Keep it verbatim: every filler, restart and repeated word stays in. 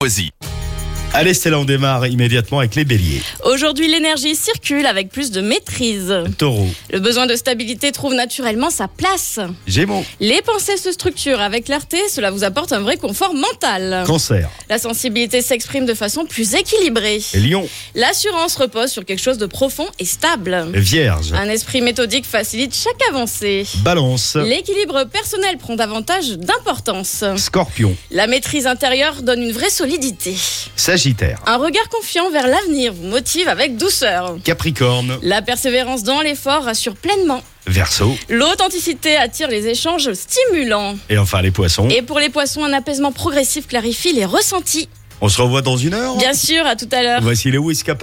Choisis. Allez Stella, on démarre immédiatement avec les béliers. Aujourd'hui, l'énergie circule avec plus de maîtrise. Taureau, Le besoin de stabilité trouve naturellement sa place. Gémeaux, Les pensées se structurent avec clarté, cela vous apporte un vrai confort mental. Cancer, La sensibilité s'exprime de façon plus équilibrée. Lion, L'assurance repose sur quelque chose de profond et stable. Vierge, Un esprit méthodique facilite chaque avancée. Balance, L'équilibre personnel prend davantage d'importance. Scorpion, La maîtrise intérieure donne une vraie solidité. Sagittaire, Un regard confiant vers l'avenir vous motive avec douceur. Capricorne, La persévérance dans l'effort rassure pleinement. Verseau L'authenticité attire les échanges stimulants. et enfin les poissons. Et pour les poissons, un apaisement progressif clarifie les ressentis. On se revoit dans une heure. Bien sûr, à tout à l'heure. Voici les Whiskas.